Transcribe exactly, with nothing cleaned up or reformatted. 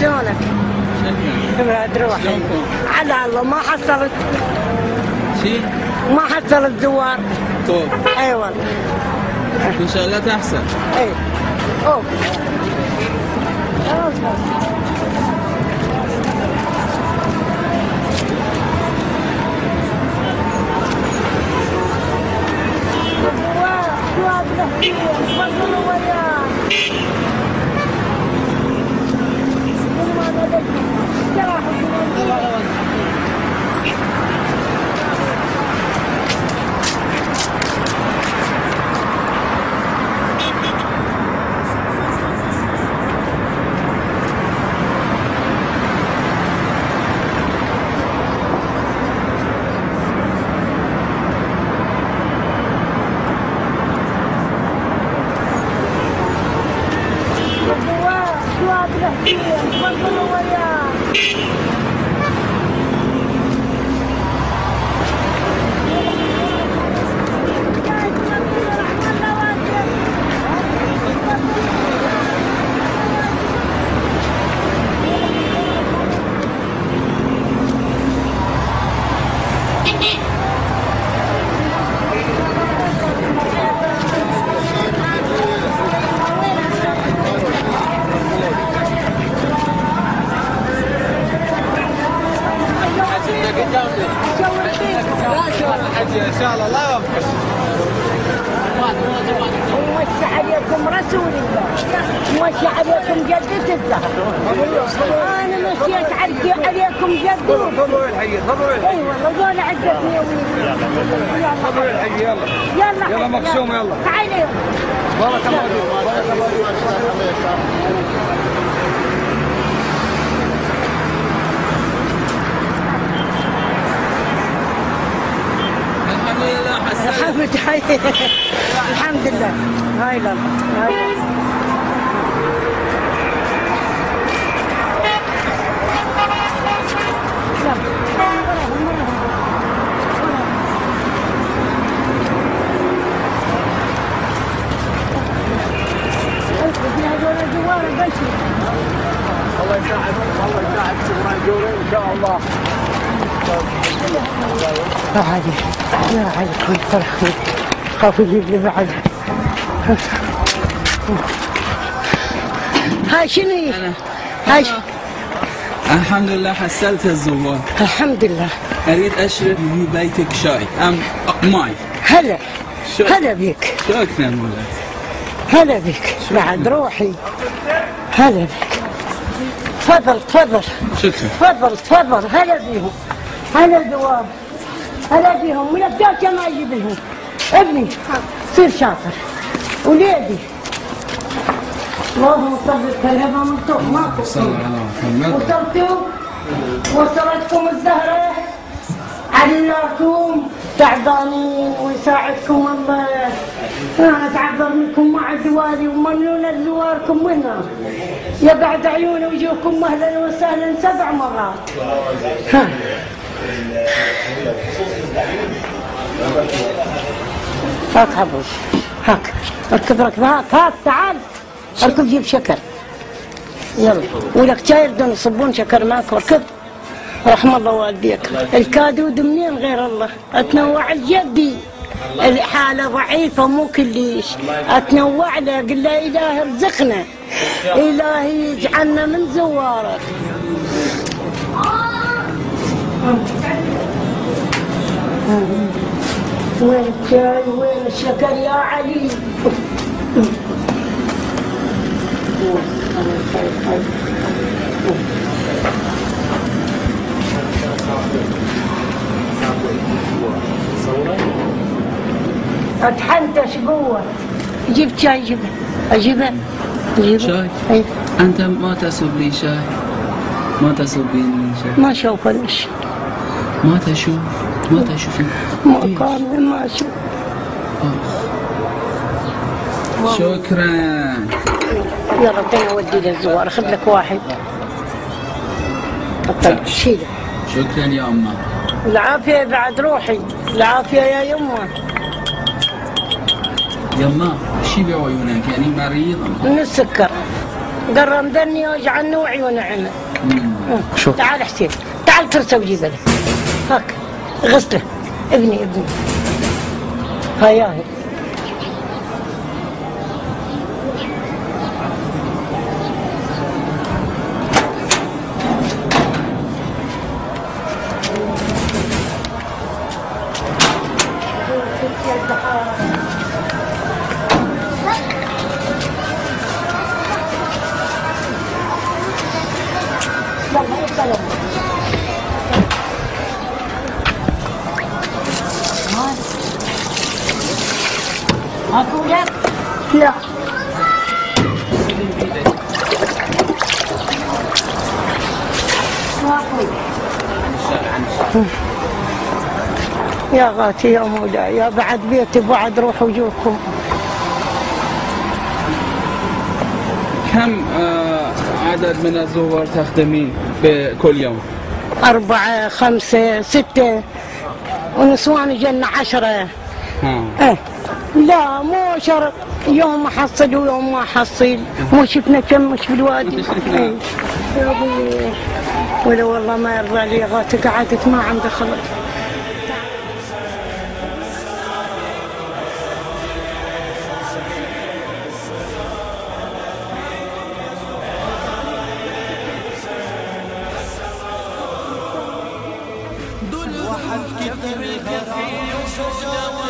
شلونك؟ بعد روحي على الله ما حصلت شي؟ ما حصلت زوار. طيب اي والله ان شاء الله تحصل. اي اوه ان شاء الله الله يوفقك. ومشي عليكم رسول الله، ومشي عليكم جدة الزهر. انا مشيت علي عليكم جدة. تفضلوا الحي تفضلوا الحي. اي والله قول عدتني يا وليدي. تفضلوا الحي يلا. يلا يلا مقسوم يلا. تعالي. بارك الله فيك. بارك الله فيك. الحمد لله الحمد لله. هاي لا هاي الله يساعدك الله يساعدك شكرا جوري ان شاء الله. لا عادي لا عادي كل فرح خاف يجيب لي بعد. هاي شنو هي؟ هاي الحمد لله حصلت الزوار. الحمد لله. اريد اشرب من بيتك شاي ام ماي. هلا هلا بيك. شكرا مولاي. هلا بيك بعد روحي. هلا بيك. تفضل تفضل. شكرا. تفضل تفضل. هلا بيهم. هلا الدوام. هلا بيهم من الدوشة ما يجيبهم. ابني صير شاطر. وليدي اللهم صل الهبة من فوق ما وصلتوا وصلتكم الزهرة عليكم تعبانين ويساعدكم الله. انا اتعبر منكم مع زواري وممنون زواركم منا يبعد عيوني ويجوكم اهلا وسهلا سبع مرات. ها هاك حبوش هاك اركب ركب هاك هاك تعال اركب جيب شكر يلا ولك شاي يردون يصبون شكر معك ركب. رحم الله والديك. الكادود منين غير الله. اتنوع الجدي الحالة ضعيفة مو كليش اتنوع له قل له الهي ارزقنا الهي يجعلنا من زوارك. وين الشاي وين الشكر يا علي؟ اتحنتش قوة. جبت شاي جيبه اجيبه اجيبه شاي؟ اي انت ما تسوي لي شاي ما تسوين شاي. ما اشوف الوش. ما تشوف ما تشوفين. ما كان ما اشوف. شكرا. يلا بدنا اودي للزوار اخذ لك واحد. طيب شيله. شكرا يا امه. العافية بعد روحي. العافية يا يمه. يما وش يبيعوا عيونك يعني مريضة؟ من السكر قال رمضني واجعلني وعيون عمى. شوف تعال حسين تعال ترسى وجيب له هاك غسله ابني ابني هياهي أكو لا لا يا غاتي يا مولاي يا بعد بيتي بعد روح وجوهكم. كم آه عدد من الزوار تخدمين بكل يوم؟ أربعة خمسة ستة ونسوان جنة عشرة. ها. اه لا مو شرط يوم احصل ويوم ما احصل مو شفنا كم مش بالوادي. ايه يا ابوي ولا والله ما يرضى لي غاتي قعدت ما عندي خلق. واحد كتب الكفيل وشوفنا